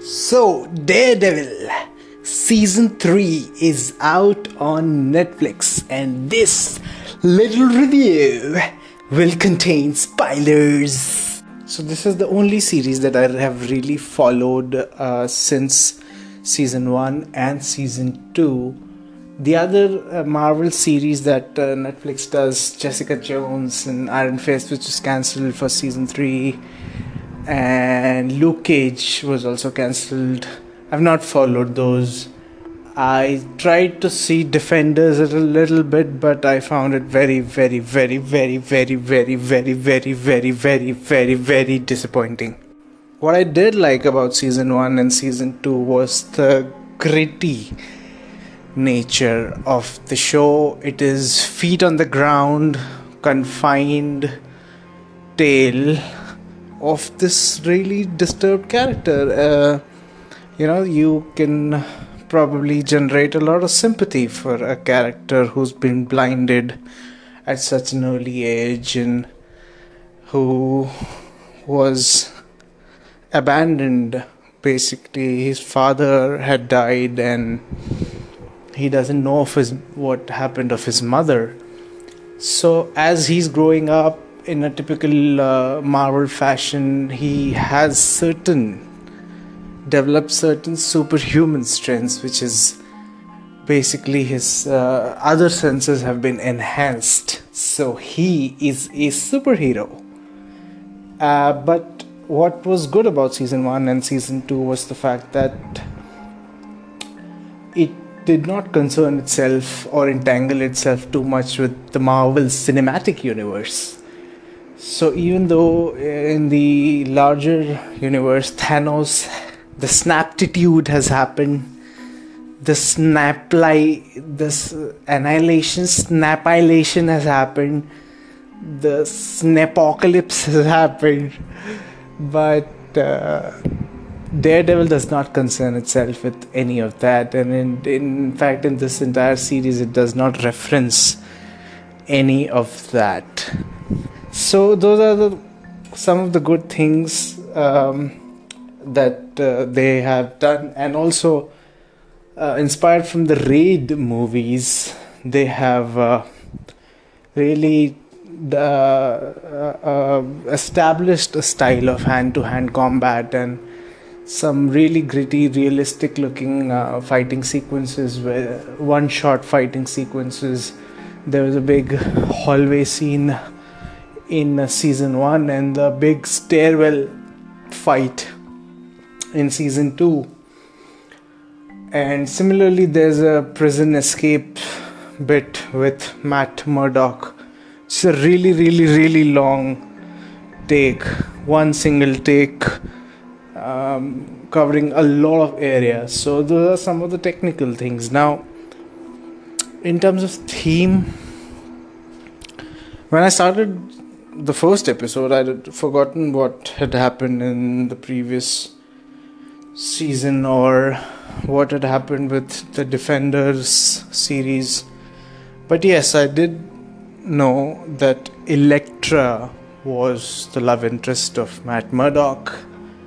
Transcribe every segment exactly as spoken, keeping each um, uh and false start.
So, Daredevil Season three is out on Netflix, and this little review will contain spoilers. So, this is the only series that I have really followed uh, since Season one and Season two. The other uh, Marvel series that uh, Netflix does, Jessica Jones and Iron Fist, which was cancelled for Season three, and Luke Cage was also cancelled. I've not followed those. I tried to see Defenders a little bit, but I found it very, very, very, very, very, very, very, very, very, very, very, very disappointing. What I did like about Season one and Season two was the gritty nature of the show. It is feet on the ground, confined tale of this really disturbed character. Uh, you know, you can probably generate a lot of sympathy for a character who's been blinded at such an early age and who was abandoned. Basically, his father had died and he doesn't know of his what happened of his mother. So as he's growing up in a typical uh, Marvel fashion, he has certain developed certain superhuman strengths, which is basically his uh, other senses have been enhanced. So he is a superhero. Uh, but what was good about Season one and Season two was the fact that it did not concern itself or entangle itself too much with the Marvel Cinematic Universe. So even though in the larger universe, Thanos, the snaptitude has happened, the snapli, this annihilation, snapilation has happened, the snapocalypse has happened, but uh, Daredevil does not concern itself with any of that, and in, in fact in this entire series it does not reference any of that. So those are the, some of the good things um, that uh, they have done, and also uh, inspired from the Raid movies, they have uh, really uh, uh, established a style of hand-to-hand combat and some really gritty, realistic looking uh, fighting sequences, where one-shot fighting sequences. There was a big hallway scene in uh, Season one and the big stairwell fight in Season two. And similarly, there's a prison escape bit with Matt Murdock. It's a really, really, really long take, one single take, um, covering a lot of areas. So those are some of the technical things. Now, in terms of theme, when I started the first episode, I had forgotten what had happened in the previous season or what had happened with the Defenders series. But yes, I did know that Elektra was the love interest of Matt Murdock,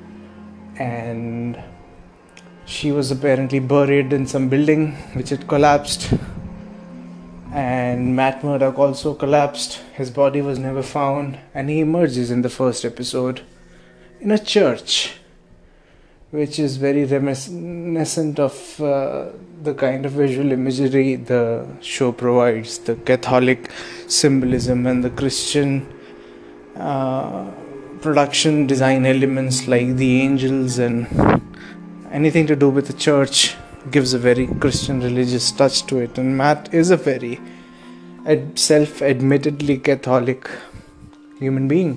and she was apparently buried in some building which had collapsed. And Matt Murdock also collapsed. His body was never found, and he emerges in the first episode in a church, which is very reminiscent of uh, the kind of visual imagery the show provides, the Catholic symbolism and the Christian uh, production design elements like the angels and anything to do with the church gives a very Christian religious touch to it. And Matt is a very ad- self-admittedly Catholic human being.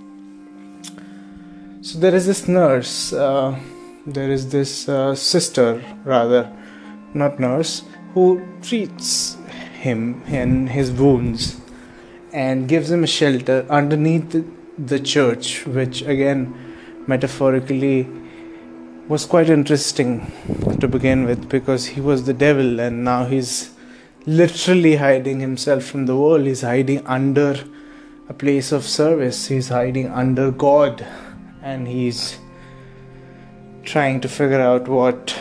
So there is this nurse, uh, there is this uh, sister rather, not nurse, who treats him and his wounds and gives him a shelter underneath the, the church, which again metaphorically was quite interesting to begin with, because he was the devil and now he's literally hiding himself from the world. He's hiding under a place of service, he's hiding under God, and he's trying to figure out what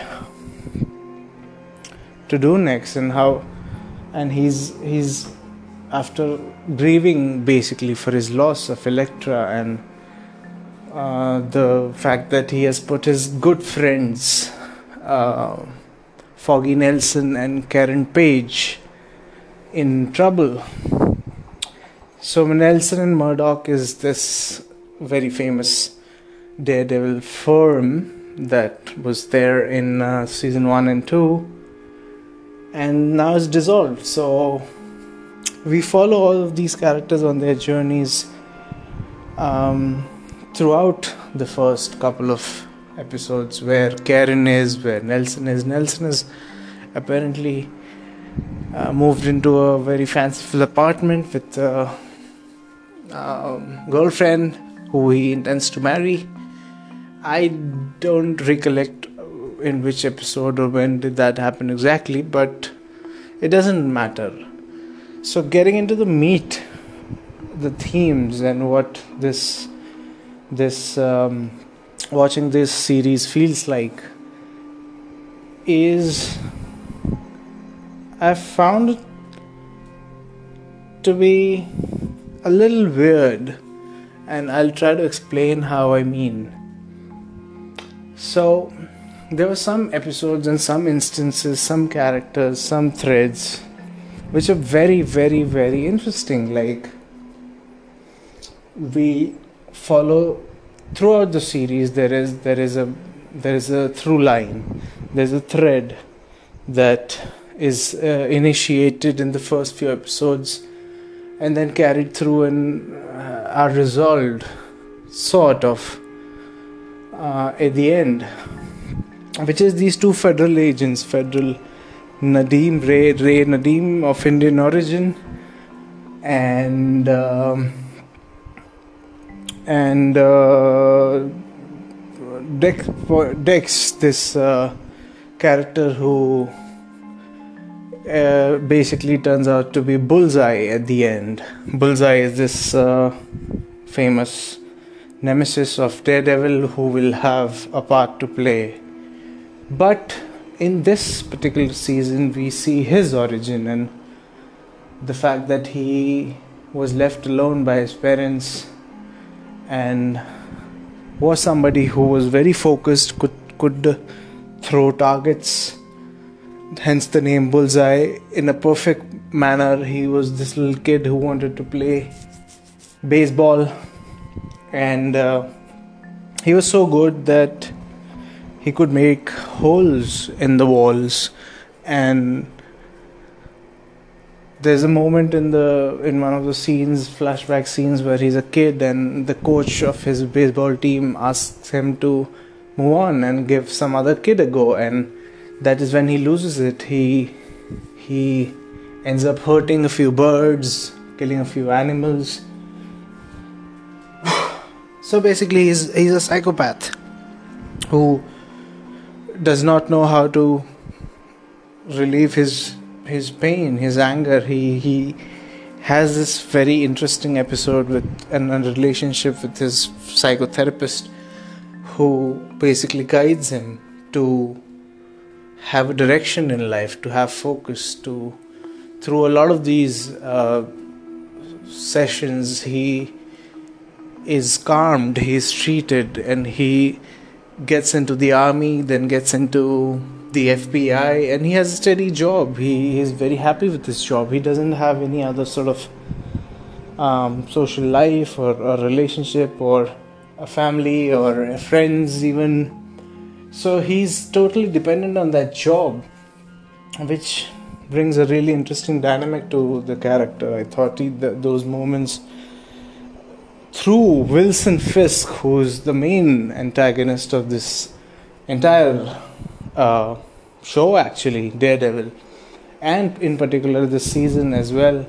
to do next, and how, and he's he's after grieving basically for his loss of Elektra, and uh, the fact that he has put his good friends uh, Foggy Nelson and Karen Page in trouble. So Nelson and Murdoch is this very famous Daredevil firm that was there in uh, season one and two, and now it's dissolved. So we follow all of these characters on their journeys um, throughout the first couple of episodes, where Karen is, where Nelson is. Nelson is apparently uh, moved into a very fanciful apartment with a um, girlfriend who he intends to marry. I don't recollect in which episode or when did that happen exactly, but it doesn't matter. So getting into the meat, the themes, and what this this um, watching this series feels like is, I found it to be a little weird, and I'll try to explain how I mean. So there were some episodes and some instances, some characters, some threads which are very, very, very interesting. Like, we follow throughout the series, there is there is a there is a through line, there's a thread that is uh, initiated in the first few episodes and then carried through and uh, are resolved sort of uh, at the end, which is these two federal agents, federal Nadeem Ray Ray Nadeem of Indian origin, and um, and uh, Dex, Dex this uh, character who uh, basically turns out to be Bullseye at the end. Bullseye is this uh, famous nemesis of Daredevil who will have a part to play. But in this particular season, we see his origin and the fact that he was left alone by his parents and was somebody who was very focused, could could throw targets, hence the name Bullseye, in a perfect manner. He was this little kid who wanted to play baseball, and uh, he was so good that he could make holes in the walls. And there's a moment in the in one of the scenes, flashback scenes, where he's a kid and the coach of his baseball team asks him to move on and give some other kid a go, and that is when he loses it. He he ends up hurting a few birds, killing a few animals. So basically he's he's a psychopath who does not know how to relieve his his pain, his anger. He he has this very interesting episode with and a relationship with his psychotherapist, who basically guides him to have a direction in life, to have focus, to through a lot of these uh, sessions he is calmed, he is treated, and he gets into the army, then gets into the F B I, and he has a steady job. He is very happy with his job. He doesn't have any other sort of um, social life or a relationship or a family or friends even. So he's totally dependent on that job, which brings a really interesting dynamic to the character. I thought he, the, those moments through Wilson Fisk, who's the main antagonist of this entire uh, show, actually, Daredevil, and in particular this season as well.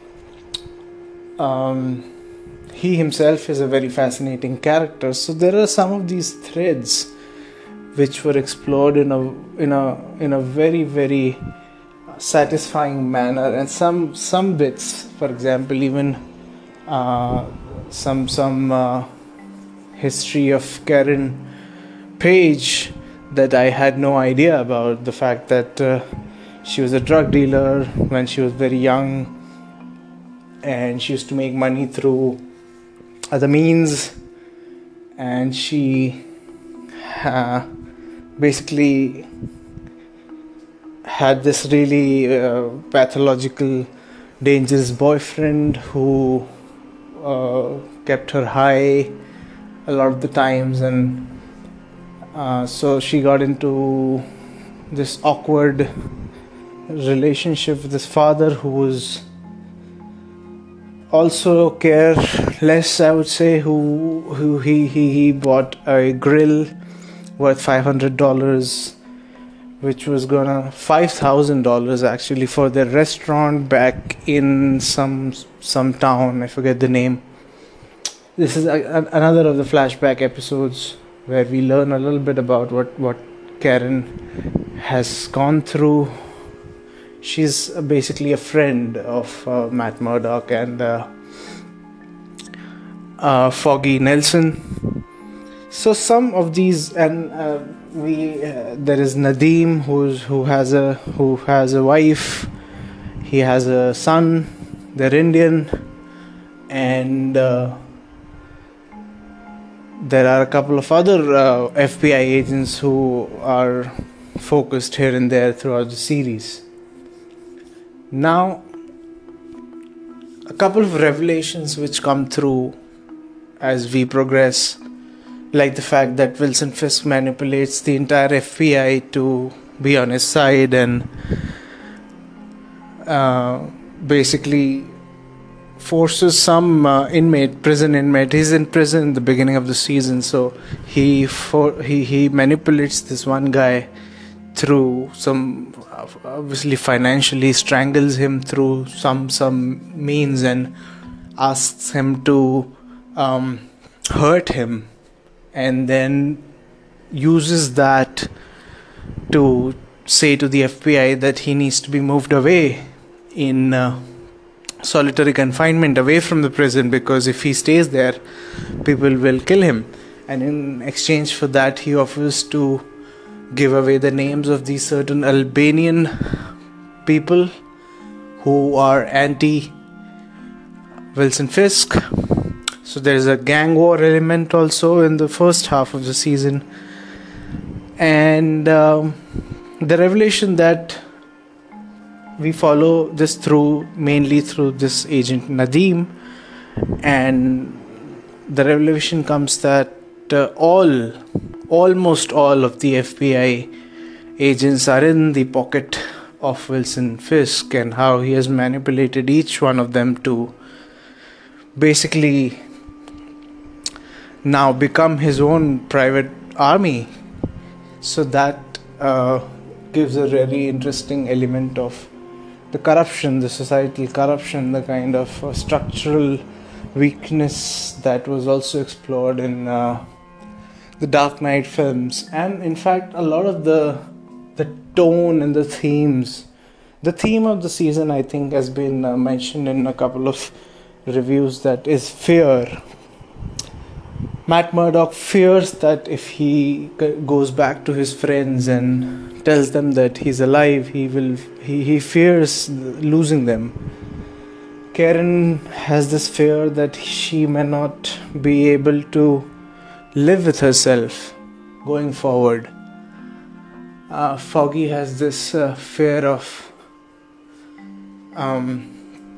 Um, he himself is a very fascinating character. So there are some of these threads which were explored in a in a in a very very satisfying manner, and some some bits, for example, even uh, some some uh, history of Karen Paige that I had no idea about. The fact that uh, she was a drug dealer when she was very young, and she used to make money through other means, and she uh, basically had this really uh, pathological, dangerous boyfriend who uh, kept her high a lot of the times, and uh, so she got into this awkward relationship with his father, who was also careless, I would say. Who who he he, he bought a grill worth five hundred dollars, which was gonna five thousand dollars actually, for their restaurant back in some some town. I forget the name. This is a, a, another of the flashback episodes where we learn a little bit about what what Karen has gone through. She's basically a friend of uh, Matt Murdock and uh, uh, Foggy Nelson. So some of these, and uh, we uh, there is Nadeem, who's who has a who has a wife. He has a son. They're Indian, and uh, there are a couple of other uh, F B I agents who are focused here and there throughout the series. Now, a couple of revelations which come through as we progress, like the fact that Wilson Fisk manipulates the entire F B I to be on his side, and uh, basically forces some uh, inmate, prison inmate. He's in prison in the beginning of the season, so he for he he manipulates this one guy through some, obviously financially strangles him through some some means, and asks him to um, hurt him, and then uses that to say to the F B I that he needs to be moved away in uh, solitary confinement, away from the prison, because if he stays there, people will kill him. And in exchange for that, he offers to give away the names of these certain Albanian people who are anti Wilson Fisk. So there's a gang war element also in the first half of the season. And um, the revelation that we follow this through, mainly through this agent Nadeem, and the revelation comes that uh, all almost all of the F B I agents are in the pocket of Wilson Fisk, and how he has manipulated each one of them to basically now become his own private army. So that uh, gives a very interesting element of the corruption, the societal corruption, the kind of uh, structural weakness that was also explored in uh, the Dark Knight films. And in fact, a lot of the the tone and the themes, the theme of the season, I think, has been uh, mentioned in a couple of reviews, that is fear. Matt Murdock fears that if he goes back to his friends and tells them that he's alive, he will he, he fears losing them. Karen has this fear that she may not be able to live with herself going forward. Uh, Foggy has this uh, fear of um,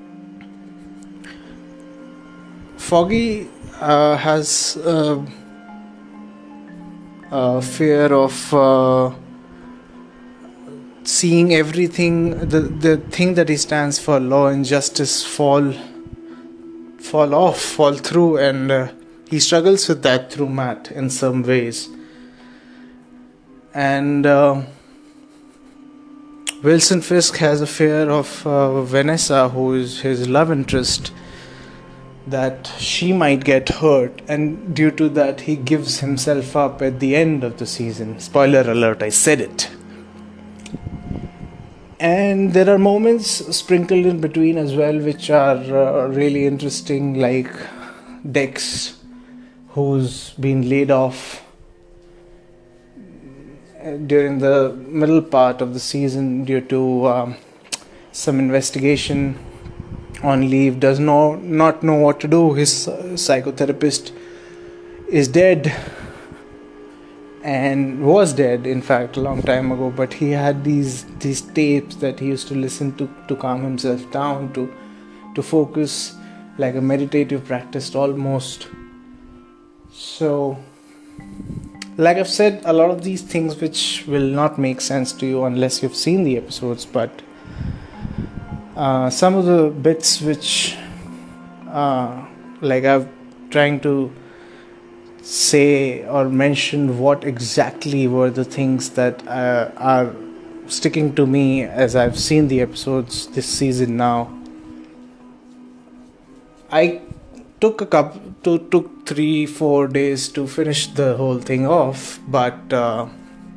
Foggy uh, has uh, a fear of uh, seeing everything, the the thing that he stands for, law and justice, fall fall off, fall through, and uh, he struggles with that through Matt in some ways. And uh, Wilson Fisk has a fear of uh, Vanessa, who is his love interest, that she might get hurt, and due to that he gives himself up at the end of the season. Spoiler alert, I said it. And there are moments sprinkled in between as well which are uh, really interesting, like Dex, who's been laid off during the middle part of the season, due to um, some investigation, on leave, does no, not know what to do. His uh, psychotherapist is dead, and was dead in fact a long time ago, but he had these these tapes that he used to listen to to calm himself down, to to focus, like a meditative practice almost. So, like I've said, a lot of these things which will not make sense to you unless you've seen the episodes, but uh, some of the bits which uh, like I've trying to say or mention what exactly were the things that uh, are sticking to me as I've seen the episodes this season now. I took a couple, to, took three, four days to finish the whole thing off, but uh,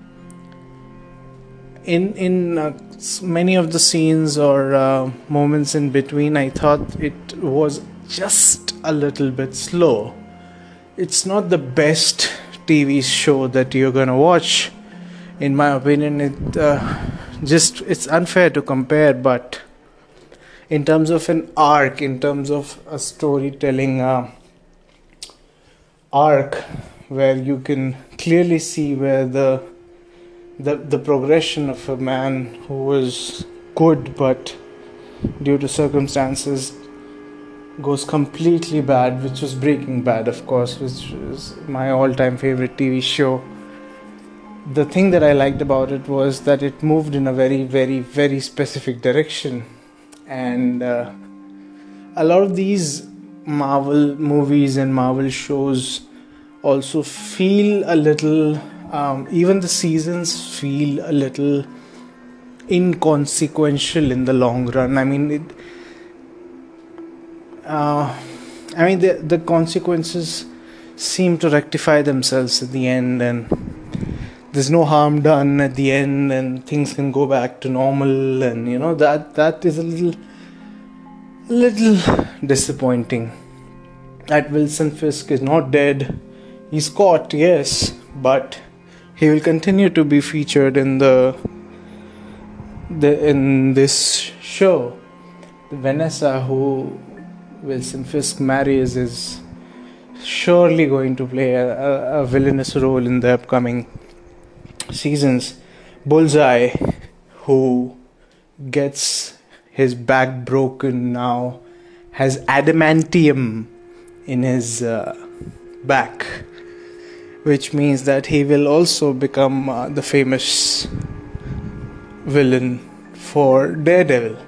in in uh, many of the scenes or uh, moments in between, I thought it was just a little bit slow. It's not the best T V show that you're gonna watch, in my opinion. It uh, just it's unfair to compare, but in terms of an arc, in terms of a storytelling uh, arc, where you can clearly see where the the the progression of a man who was good, but due to circumstances goes completely bad, which was Breaking Bad, of course, which is my all-time favorite T V show. The thing that I liked about it was that it moved in a very, very, very specific direction, and uh, a lot of these Marvel movies and Marvel shows also feel a little, um, even the seasons feel a little inconsequential in the long run. I mean, it, uh, I mean the the consequences seem to rectify themselves at the end, and there's no harm done at the end, and things can go back to normal, and you know that that is a little little disappointing. That Wilson Fisk is not dead. He's caught, yes, but he will continue to be featured in the the in this show. Vanessa, who Wilson Fisk marries, is surely going to play a, a, a villainous role in the upcoming seasons. Bullseye, who gets his back broken now, has adamantium in his uh, back, which means that he will also become uh, the famous villain for Daredevil.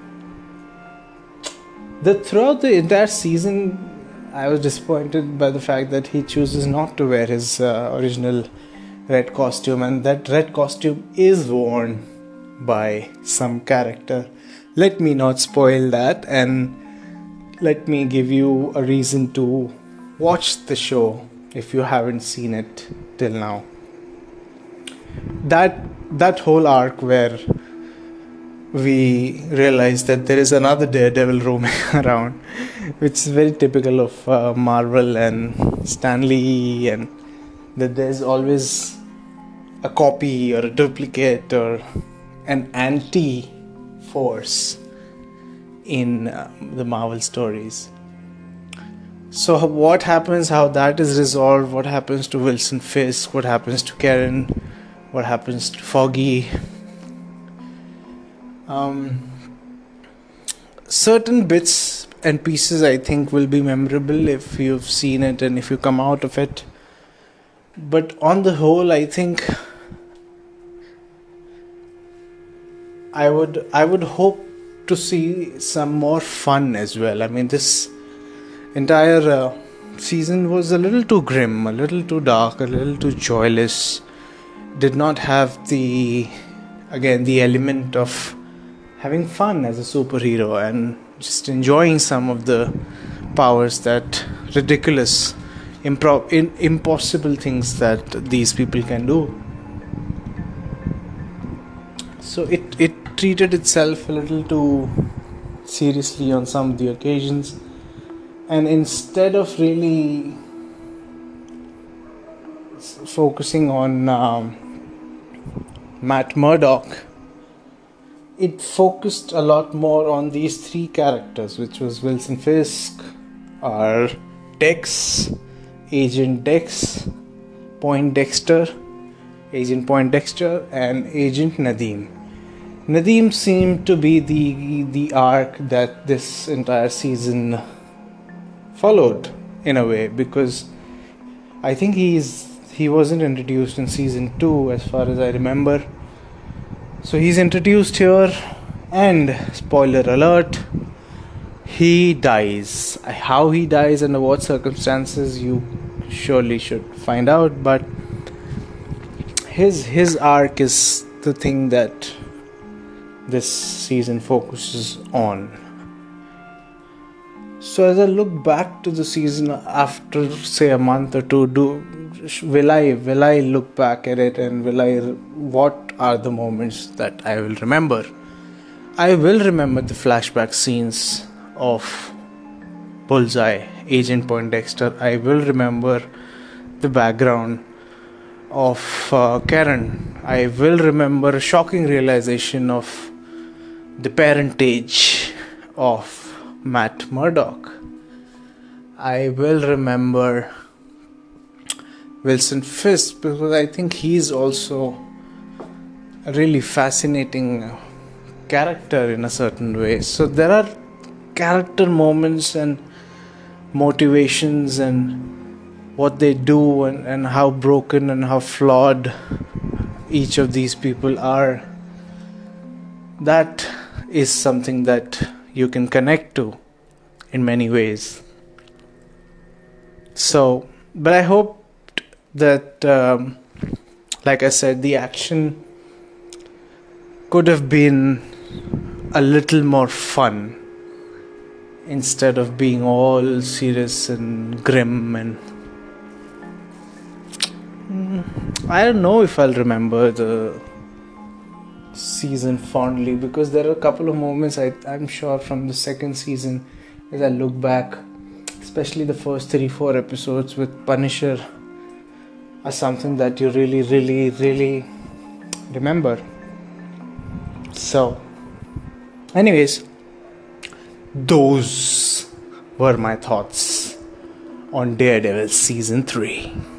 The throughout the entire season, I was disappointed by the fact that he chooses not to wear his uh, original red costume, and that red costume is worn by some character. Let me not spoil that, and let me give you a reason to watch the show if you haven't seen it till now. That that whole arc where we realize that there is another Daredevil roaming around, which is very typical of uh, Marvel and Stan Lee, and that there's always a copy or a duplicate or an anti-force in uh, the Marvel stories. So what happens, how that is resolved, what happens to Wilson Fisk, what happens to Karen, what happens to Foggy. Um, certain bits and pieces I think will be memorable if you've seen it and if you come out of it. But on the whole, I think I would I would hope to see some more fun as well. I mean, this entire uh, season was a little too grim, a little too dark, a little too joyless. Did not have the, again, the element of having fun as a superhero and just enjoying some of the powers, that ridiculous, impro- in, impossible things that these people can do. So it, it treated itself a little too seriously on some of the occasions, and instead of really focusing on um, Matt Murdock, it focused a lot more on these three characters, which was Wilson Fisk, our Dex, Agent Dex, Poindexter, Agent Poindexter, and Agent Nadeem. Nadeem seemed to be the the arc that this entire season followed in a way, because I think he's he wasn't introduced in season two as far as I remember. So he's introduced here, and spoiler alert, he dies. How he dies, under what circumstances, you surely should find out, but his his arc is the thing that this season focuses on. So as I look back to the season after, say, a month or two, do will I will I look back at it, and will I what are the moments that I will remember? I will remember the flashback scenes of Bullseye, Agent Poindexter. I will remember the background of uh, Karen. I will remember a shocking realization of the parentage of Matt Murdock. I will remember Wilson Fisk, because I think he's also a really fascinating character in a certain way. So there are character moments and motivations and what they do, and, and how broken and how flawed each of these people are. That is something that you can connect to in many ways. So, but I hoped that, um, like I said, the action could have been a little more fun instead of being all serious and grim. And I don't know if I'll remember the season fondly, because there are a couple of moments I, I'm sure from the second season, as I look back, especially the first three four episodes with Punisher, are something that you really really really remember. So anyways, those were my thoughts on Daredevil season three.